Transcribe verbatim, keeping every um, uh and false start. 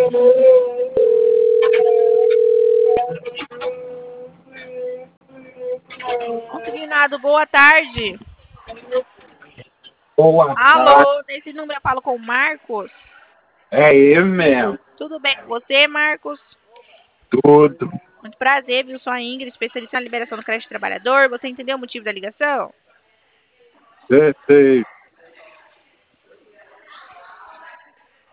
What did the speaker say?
Consignado, boa tarde. Boa Alô, tarde. nesse número eu falo com o Marcos. É ele mesmo. Tudo bem com você, Marcos? Tudo. Muito prazer, viu? Sou a Ingrid, especialista na liberação do crédito trabalhador. Você entendeu o motivo da ligação? Sei, sei.